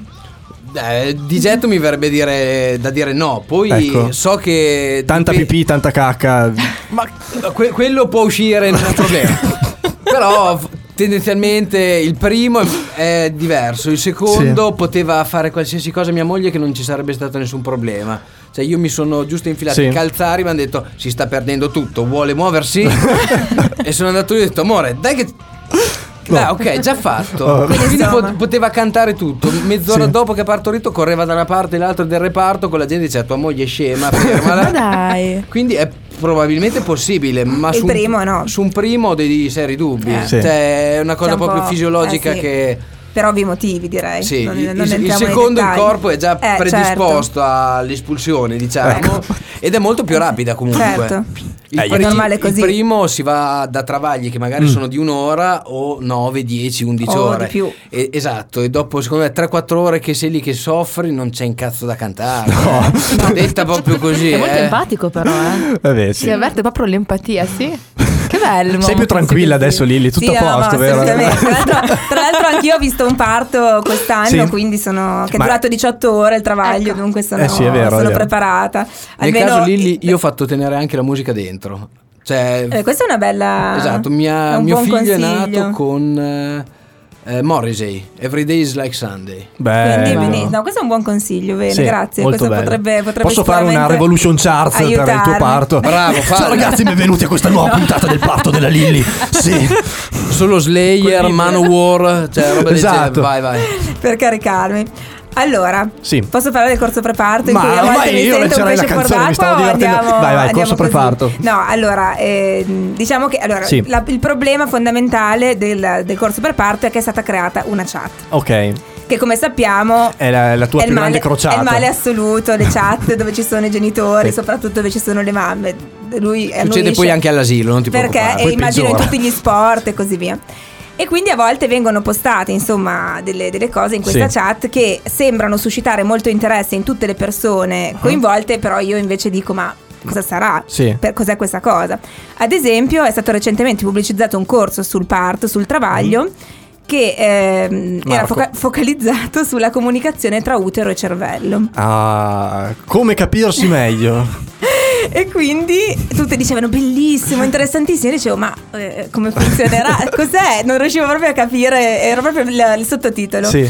Di getto mi verrebbe da dire no. Poi Ecco. so che Tanta pipì, tanta cacca. Ma quello può uscire, non è un problema. Però tendenzialmente il primo è diverso. Il secondo poteva fare qualsiasi cosa mia moglie che non ci sarebbe stato nessun problema. Cioè io mi sono giusto infilato i calzari, mi hanno detto si sta perdendo tutto, vuole muoversi? E sono andato io e ho detto amore dai che... ok, già fatto. Quindi poteva cantare tutto. Mezz'ora dopo che ha partorito correva da una parte e l'altra del reparto con la gente diceva tua moglie è scema, fermala. Ma dai. Quindi è probabilmente possibile, ma Il primo no. Su un primo ho dei seri dubbi. Sì. Cioè è una cosa C'è un proprio po', fisiologica sì. che... Per ovvi motivi, direi. Sì, Non il entriamo nei secondo il dettagli. corpo è già predisposto certo. all'espulsione, diciamo, ed è molto più rapida comunque. Certo. Il, normale così. il primo si va da travagli che magari sono di un'ora o 9, 10, 11 O ore. di più. Esatto, e dopo secondo me 3-4 ore che sei lì che soffri non c'è un cazzo da cantare. No. Detta proprio così. È molto empatico però, Vabbè, sì. Si avverte proprio l'empatia, sì. Che bello. Sei più tranquilla adesso, Lilli, tutto Sì, a posto, no, vero? assolutamente. Tra l'altro anch'io ho visto un parto quest'anno, Sì. quindi che è durato 18 ore il travaglio, dunque sono, sì, è vero, sono è vero. preparata. Nel Almeno, caso Lilli io ho fatto tenere anche la musica dentro. Cioè, questa è una bella. esatto, è un mio buon figlio è consiglio. nato con Morrissey, Every Day is Like Sunday. Bello. No, questo è un buon consiglio, bene, Sì, grazie. molto Questo bello. potrebbe Posso fare una sicuramente Revolution Charts per il tuo aiutarmi. parto? Bravo, Ciao fallo. ragazzi, benvenuti a questa nuova puntata del parto della Lilli. Sì. Solo Slayer, Manowar, cioè roba del Esatto. genere. Vai. Per caricarmi. Allora, Sì. posso parlare del corso preparto? Ma in cui a volte ormai mi io sento un leggerei la pesce canzone, mi stavo fuor d'acqua o divertendo. Vai, andiamo corso così? preparto. No, allora, diciamo che Sì. il problema fondamentale del corso preparto è che è stata creata una chat. Ok. Che come sappiamo È la tua è più il grande male, crociata. è il male assoluto, le chat dove ci sono i genitori, Sì. soprattutto dove ci sono le mamme. Lui Succede annuisce poi anche all'asilo, non ti perché preoccupare. Poi immagino in peggiora. tutti gli sport e così via. E quindi a volte vengono postate insomma delle cose in questa Sì. chat che sembrano suscitare molto interesse in tutte le persone coinvolte, però io invece dico ma cosa sarà? Sì. Cos'è questa cosa? Ad esempio è stato recentemente pubblicizzato un corso sul parto, sul travaglio che era Marco. focalizzato sulla comunicazione tra utero e cervello. Ah, come capirsi meglio? E quindi tutti dicevano bellissimo, interessantissimo. Io dicevo ma come funzionerà? Cos'è? Non riuscivo proprio a capire, era proprio il sottotitolo. Sì.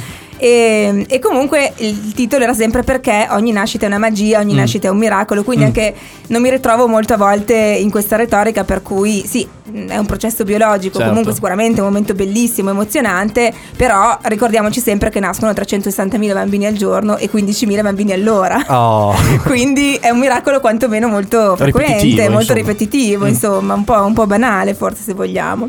E comunque il titolo era sempre perché ogni nascita è una magia, ogni nascita è un miracolo. Quindi anche non mi ritrovo molto a volte in questa retorica per cui sì, è un processo biologico, Certo. comunque sicuramente è un momento bellissimo, emozionante, però ricordiamoci sempre che nascono 360.000 bambini al giorno e 15.000 bambini all'ora. Oh. Quindi è un miracolo quantomeno molto frequente, Ripetitivo, molto insomma. ripetitivo, insomma, un po' banale forse se vogliamo.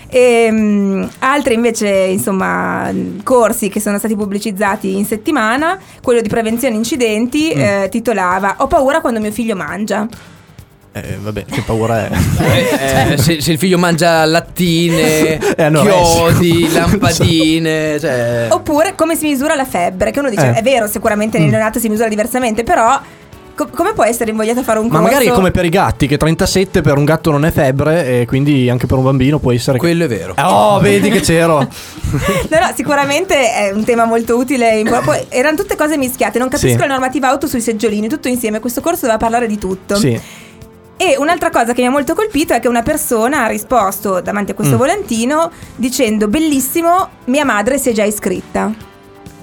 Altri invece insomma corsi che sono stati pubblicizzati in settimana, quello di prevenzione incidenti titolava "Ho paura quando mio figlio mangia". Vabbè, che paura è? Se il figlio mangia lattine, È anoressico. chiodi, lampadine, cioè... Oppure come si misura la febbre, che uno dice è vero, sicuramente nel neonato si misura diversamente, però come può essere invogliato a fare un Ma corso? magari è come per i gatti, che 37 per un gatto non è febbre e quindi anche per un bambino può essere... Quello è vero. Oh, vedi che c'ero. No, sicuramente è un tema molto utile. Poi erano tutte cose mischiate. Non capisco Sì. la normativa auto sui seggiolini, tutto insieme. Questo corso doveva parlare di tutto. Sì. E un'altra cosa che mi ha molto colpito è che una persona ha risposto davanti a questo volantino dicendo: bellissimo, mia madre si è già iscritta.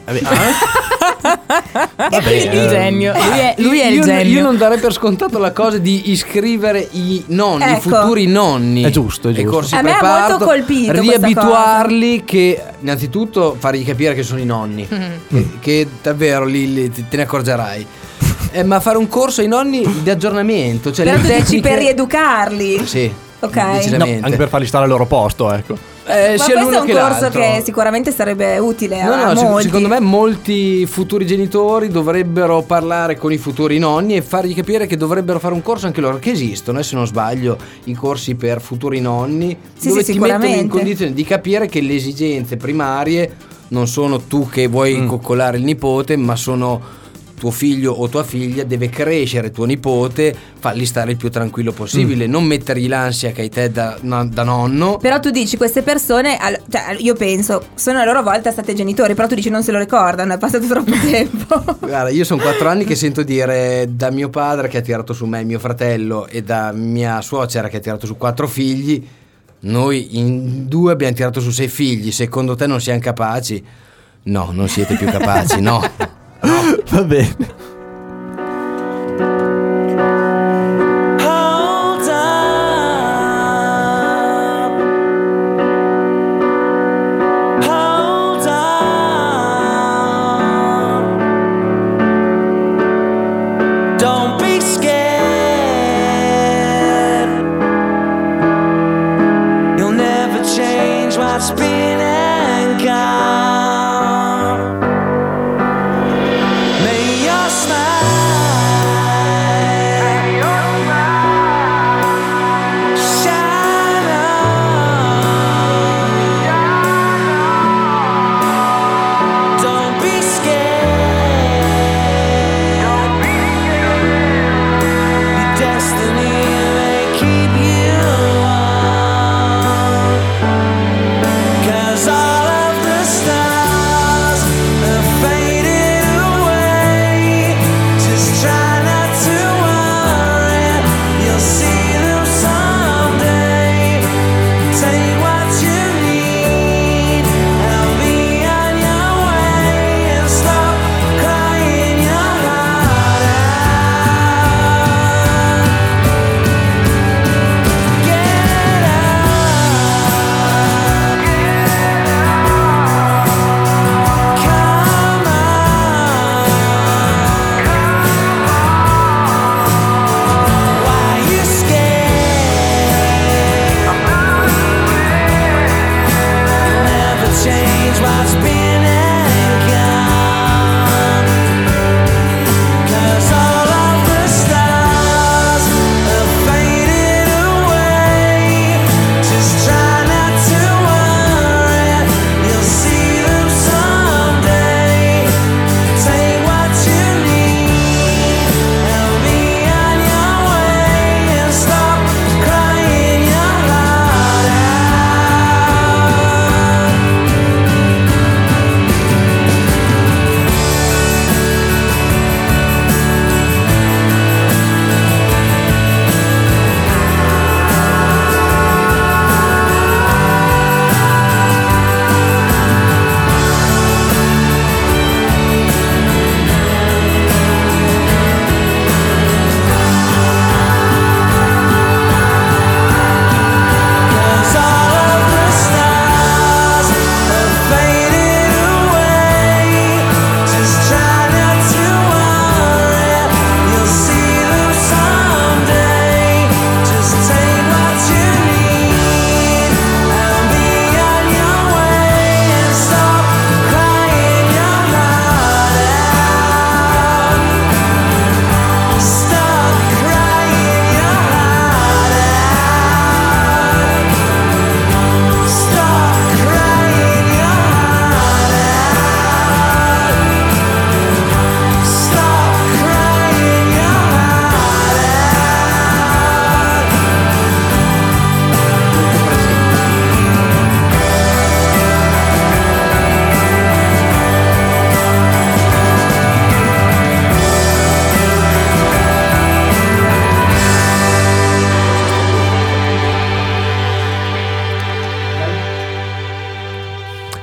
Il genio. Lui è il genio. Io non darei per scontato la cosa di iscrivere i nonni, i futuri nonni. È giusto. Ai corsi a me ha molto colpito riabituarli, che innanzitutto fargli capire che sono i nonni, che davvero lì te ne accorgerai. Ma fare un corso ai nonni di aggiornamento, cioè però le tu tecniche... dici per rieducarli. Sì. Ok. Decisamente. No, anche per farli stare al loro posto, ecco. Ma questo è un corso l'altro. che sicuramente sarebbe utile a molti. Secondo me molti futuri genitori dovrebbero parlare con i futuri nonni e fargli capire che dovrebbero fare un corso anche loro, che esistono, se non sbaglio, i corsi per futuri nonni, dove ti mettono in condizione di capire che le esigenze primarie non sono tu che vuoi coccolare il nipote, ma sono tuo figlio o tua figlia, deve crescere tuo nipote, fargli stare il più tranquillo possibile, non mettergli l'ansia che hai te da nonno. Però tu dici queste persone, cioè, io penso, sono a loro volta state genitori, però tu dici non se lo ricordano, è passato troppo tempo. Guarda, io sono 4 anni che sento dire da mio padre che ha tirato su me e mio fratello, e da mia suocera che ha tirato su 4 figli, noi in 2 abbiamo tirato su 6 figli. Secondo te non siamo capaci? No, non siete più capaci, no. Va bene. Hold up. Hold up. Don't be scared. You'll never change what's been and gone. May your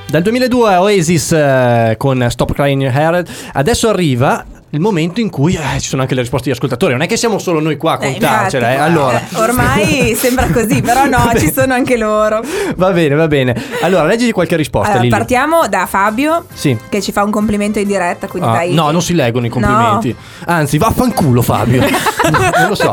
Dal 2002 Oasis con Stop Crying Your Hair. Adesso arriva il momento in cui ci sono anche le risposte degli ascoltatori. Non è che siamo solo noi qua a contarcela, allora. Ormai sembra così, però no, ci sono anche loro. Va bene. Allora, leggi qualche risposta. Allora, partiamo da Fabio, sì, che ci fa un complimento in diretta, quindi dai. No, non si leggono i complimenti. No. Anzi, vaffanculo Fabio. Non lo so.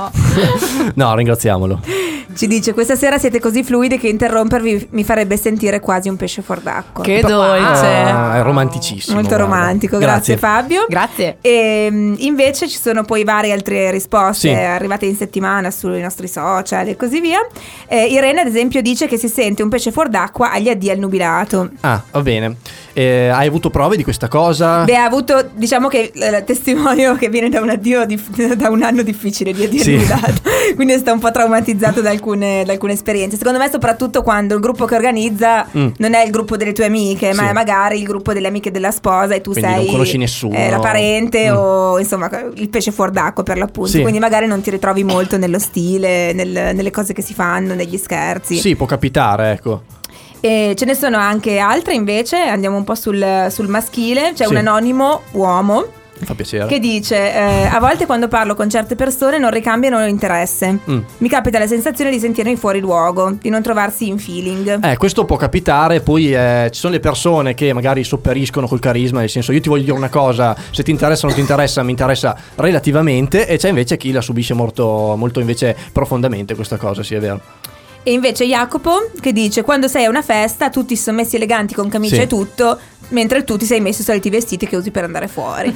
No, ringraziamolo. Ci dice: questa sera siete così fluidi che interrompervi mi farebbe sentire quasi un pesce fuor d'acqua. Che dolce. È romanticissimo. Molto romantico. Grazie Fabio. Grazie. E invece ci sono poi varie altre risposte arrivate in settimana sui nostri social e così via. Irene ad esempio dice che si sente un pesce fuor d'acqua agli addii al nubilato. Ah, va bene. Hai avuto prove di questa cosa? Beh, ha avuto, diciamo che testimonio che viene da un addio da un anno difficile di addio al nubilato. Quindi è stato un po' traumatizzato da alcune esperienze. Secondo me soprattutto quando il gruppo che organizza non è il gruppo delle tue amiche, ma è magari il gruppo delle amiche della sposa e tu quindi sei non conosci nessuno, la parente o insomma il pesce fuor d'acqua per l'appunto. Quindi magari non ti ritrovi molto nello stile, nelle cose che si fanno, negli scherzi. Sì, può capitare, ecco. E ce ne sono anche altre invece. Andiamo un po' sul maschile. C'è un anonimo uomo, mi fa piacere, che dice a volte quando parlo con certe persone non ricambiano interesse. Mi capita la sensazione di sentirmi fuori luogo, di non trovarsi in feeling. Questo può capitare. Poi ci sono le persone che magari sopperiscono col carisma, nel senso: io ti voglio dire una cosa, se ti interessa o non ti interessa, mi interessa relativamente. E c'è invece chi la subisce molto, molto invece profondamente questa cosa, sì, è vero. E invece Jacopo che dice: quando sei a una festa tutti sommessi eleganti con camicia e tutto, mentre tu ti sei messo i soliti vestiti che usi per andare fuori.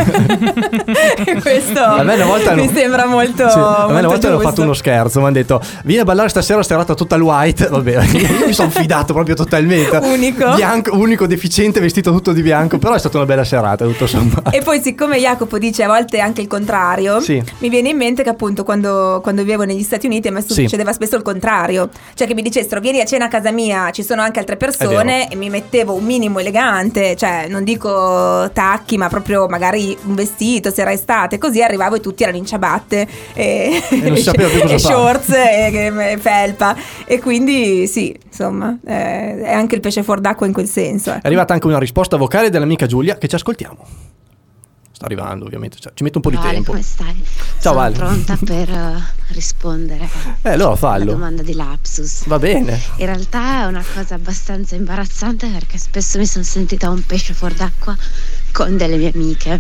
E questo a me una volta mi sembra molto a me una volta hanno giusto. fatto uno scherzo, mi hanno detto: vieni a ballare stasera serata total white. Vabbè, io mi sono fidato proprio totalmente. Unico deficiente, vestito tutto di bianco. Però è stata una bella serata, tutto sommato. E poi siccome Jacopo dice a volte anche il contrario, mi viene in mente che appunto quando vivevo negli Stati Uniti a me succedeva spesso il contrario. Cioè che mi dicessero: vieni a cena a casa mia, ci sono anche altre persone, e mi mettevo un minimo elegante, cioè non dico tacchi, ma proprio magari un vestito se era estate, così arrivavo e tutti erano in ciabatte e non si sapeva più cosa e shorts e felpa, e quindi sì, insomma è anche il pesce fuor d'acqua in quel senso. È arrivata anche una risposta vocale dell'amica Giulia, che ci ascoltiamo. Sta arrivando, ovviamente, ci mette un po' di tempo. Come stai? Ciao, Sono Vale. pronta per rispondere allora fallo. alla domanda di lapsus. Va bene. In realtà è una cosa abbastanza imbarazzante, perché spesso mi sono sentita un pesce fuor d'acqua con delle mie amiche.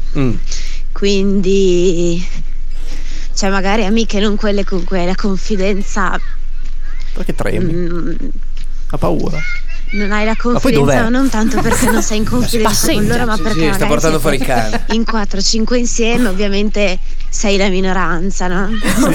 Quindi cioè magari amiche non quelle con cui hai la confidenza. Perché tremi? Ha paura. Non hai la confidenza, non tanto perché non sei in confidenza con loro, ma perché sta portando fuori il cane. in 4-5 insieme, ovviamente sei la minoranza, no?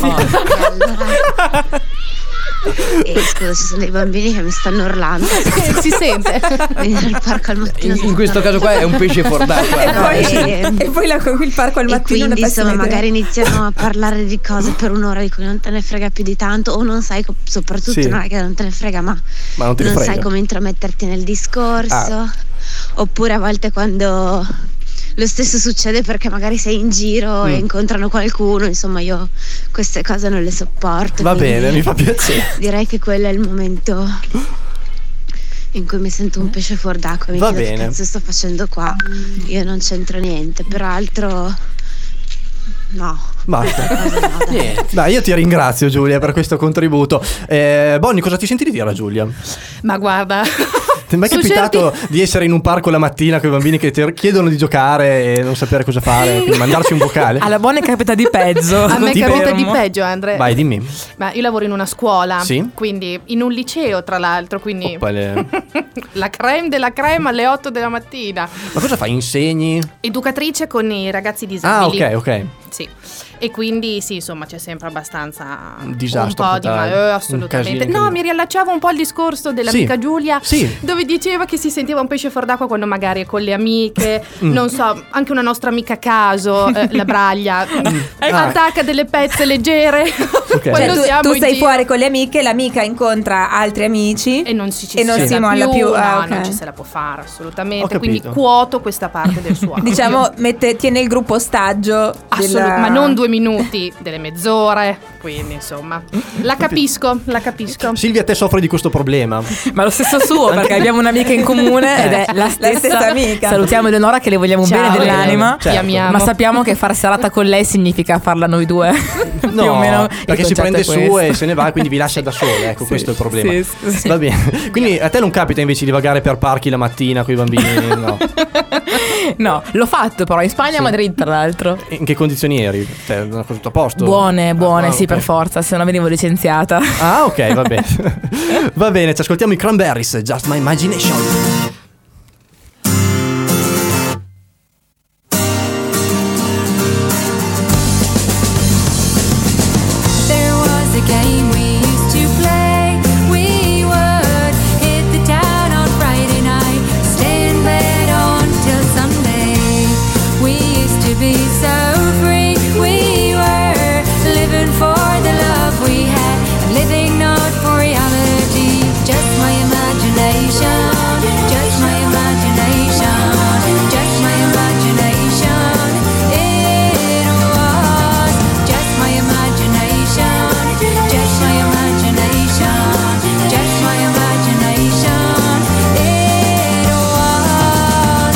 Scusa, ci sono dei bambini che mi stanno urlando. Si sente. Venire al parco al mattino. In questo caso qua è un pesce fuor d'acqua. E poi il parco al mattino. E quindi insomma magari iniziano a parlare di cose per un'ora di cui non te ne frega più di tanto, o non sai, soprattutto non è che non te ne frega, ma non sai come intrometterti nel discorso. Oppure a volte quando lo stesso succede perché magari sei in giro e incontrano qualcuno, insomma io queste cose non le sopporto. Va bene, mi fa piacere. Direi che quello è il momento in cui mi sento un pesce fuor d'acqua. Mi chiedo che cazzo sto facendo qua. Io non c'entro niente, peraltro no. Basta. Dai, io ti ringrazio Giulia per questo contributo. Bonnie, cosa ti senti di dire a Giulia? Ma guarda, ti è mai capitato di essere in un parco la mattina con i bambini che ti chiedono di giocare e non sapere cosa fare, quindi mandarci un vocale? Alla Bonnie capita di peggio. A me capita di peggio, Andre. Vai, dimmi. Ma io lavoro in una scuola, sì? Quindi in un liceo, tra l'altro, quindi la crème della crème alle 8 della mattina. Ma cosa fai? Insegni? Educatrice con i ragazzi disabili. Ah, ok. Sì. E quindi sì, insomma, c'è sempre abbastanza un disastro, un po' assolutamente. No, mi riallacciavo un po' al discorso dell'amica Giulia, dove diceva che si sentiva un pesce fuor d'acqua quando magari è con le amiche, non so, anche una nostra amica a caso, la Braglia, attacca delle pezze leggere. Cioè, tu sei fuori con le amiche, l'amica incontra altri amici e non si molla più. Non ci se la può fare assolutamente. Quindi quoto questa parte del suo. Diciamo, tiene il gruppo ostaggio ma non 2 minuti, delle mezz'ore. Quindi insomma, la capisco. Silvia, te soffri di questo problema? Ma lo stesso suo, perché abbiamo un'amica in comune ed è la stessa amica. Salutiamo Eleonora, che le vogliamo bene dell'anima. Ti amiamo. Ma sappiamo che fare serata con lei significa farla noi due. No, più o meno perché si prende su e se ne va, quindi vi lascia da sole. Ecco, questo è il problema. Sì. Va bene. Quindi a te non capita invece di vagare per parchi la mattina con i bambini? No. No, l'ho fatto però in Spagna, a Madrid tra l'altro. In che condizioni eri? Cioè, tutto a posto? Buone, sì, okay. Per forza, se no venivo licenziata. Ah, ok, va bene. Va bene, ci ascoltiamo i Cranberries, Just My Imagination. There was a game we used to play. We would hit the town on Friday night, stay in bed until Sunday. We used to be so free. We were living for the love we had, living not for reality. Just my imagination, just my imagination, just my imagination. It was just my imagination, just my imagination, just my imagination. It was.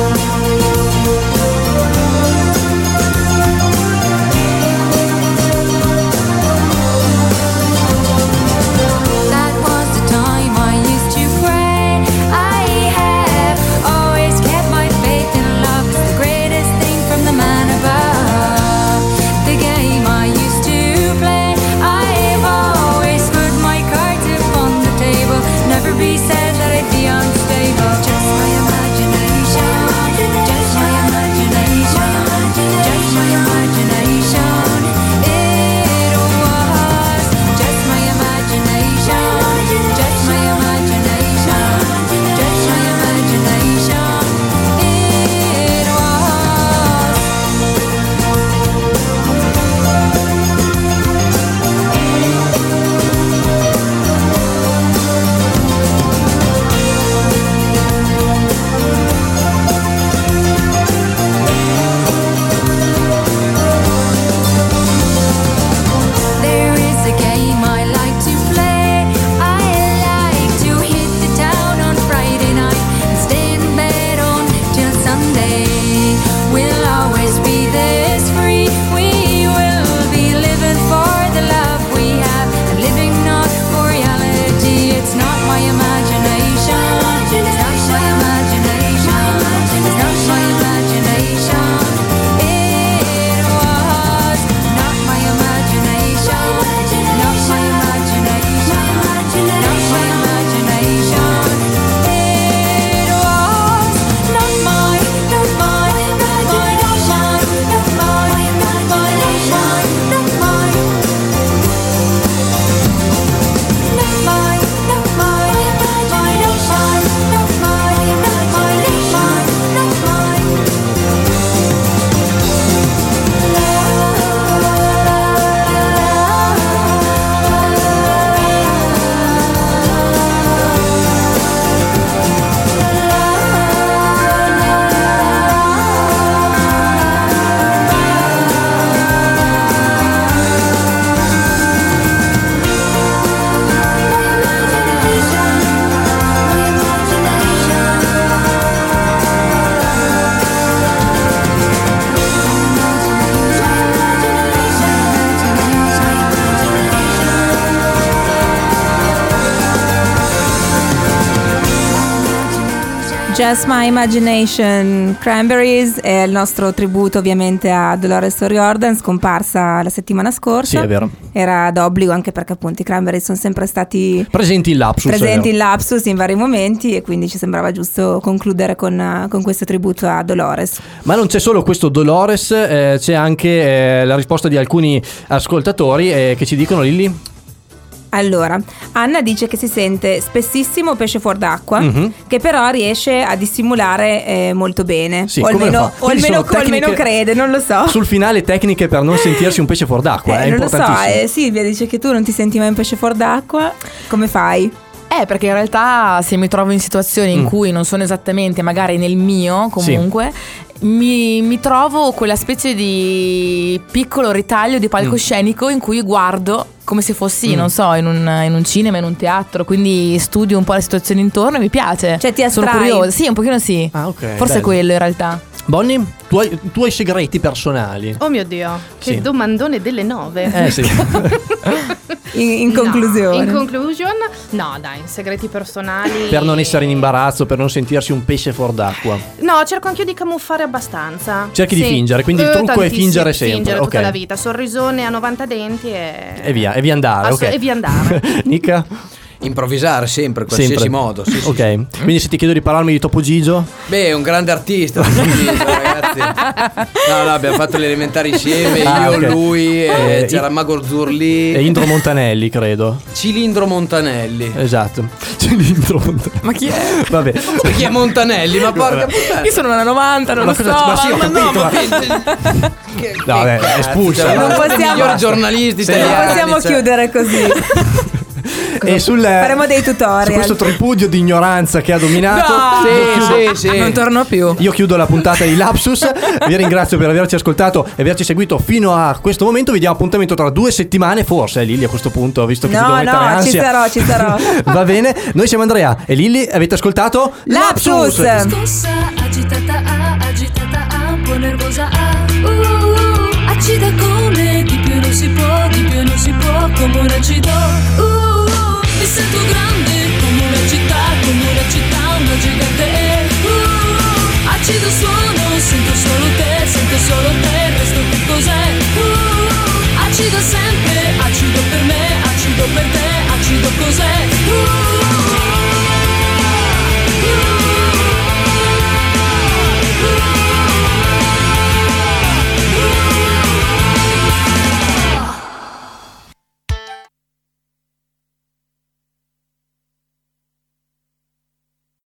That was the time I used to pray. I have always kept my faith in love. It's the greatest thing from the man above. The game I used to play. I've always put my cards upon the table. Never be said that I'd be unstable. Just my imagination, just my imagination, just my imagination. It was just my imagination, just my imagination, just my imagination. It was. There is a game I like to play. I like to hit the town on Friday night and stay in bed until Sunday. We'll always be this free. We will be living for the love we have and living not for reality. It's not my imagination. It's not my imagination. It's not my imagination. It was not my imagination. Not my imagination. Not my imagination. It was not my, not my, not my, not my, not my, not my, not my, not my, not my, not my, not my, not my, not my, not my, not my. Just My Imagination, Cranberries, è il nostro tributo ovviamente a Dolores O'Riordan, scomparsa la settimana scorsa. Sì, è vero. Era d'obbligo anche perché appunto i Cranberries sono sempre stati presenti in lapsus in vari momenti, e quindi ci sembrava giusto concludere con questo tributo a Dolores. Ma non c'è solo questo Dolores, c'è anche la risposta di alcuni ascoltatori che ci dicono, Lilli? Allora, Anna dice che si sente spessissimo pesce fuor d'acqua, che però riesce a dissimulare molto bene. Sì, o almeno crede, non lo so. Sul finale tecniche per non sentirsi un pesce fuor d'acqua, è non lo so, importantissimo. Silvia dice che tu non ti senti mai un pesce fuor d'acqua. Come fai? Perché in realtà se mi trovo in situazioni in cui non sono esattamente magari nel mio comunque, mi trovo quella specie di piccolo ritaglio di palcoscenico in cui guardo come se fossi, non so, in un cinema, in un teatro, quindi studio un po' la situazione intorno e mi piace. Cioè ti astrai? Sono curiosa, sì, un pochino sì. Ah, ok. Forse è quello in realtà. Bonnie, tu hai segreti personali? Oh mio Dio, che domandone delle 9. Sì. In conclusione. In conclusion, no dai, segreti personali. Per non essere in imbarazzo, per non sentirsi un pesce fuor d'acqua. No, cerco anch'io di camuffare abbastanza. Cerchi di fingere, quindi il trucco è fingere sempre. Fingere tutta la vita, sorrisone a 90 denti e via andare, ok. E via andare. Nica? Improvvisare sempre, in qualsiasi modo. Sì, ok. Sì. Quindi se ti chiedo di parlarmi di Topo Gigio? Beh, è un grande artista, Topo Gigio, ragazzi. No, abbiamo fatto le elementari insieme, io, lui, c'era Mago Zurli e Indro Montanelli, credo. Cilindro Montanelli. Esatto. Cilindro Montanelli. Ma chi è? Vabbè. Ma chi è Montanelli? Ma porca puttana. Io sono una 90, non lo so. Ma sì, ho capito. No, vabbè, espulsa. Non possiamo, i migliori giornalisti italiani. Non possiamo chiudere così. E faremo dei tutorial su questo tripudio di ignoranza che ha dominato. Sì. Non torno più. Io chiudo la puntata di Lapsus. Vi ringrazio per averci ascoltato e averci seguito fino a questo momento. Vi diamo appuntamento tra 2 settimane, forse Lilli a questo punto, visto che ti devo mettere ansia. ci sarò. Va bene, noi siamo Andrea e Lilli. Avete ascoltato Lapsus. Scossa, agitata, un po' nervosa, acida come di più non si può, come un acido. Mi sento grande come una città, una gigante. Acido suono, sento solo te, resto che cos'è? Acido sempre, acido per me, acido per te, acido cos'è?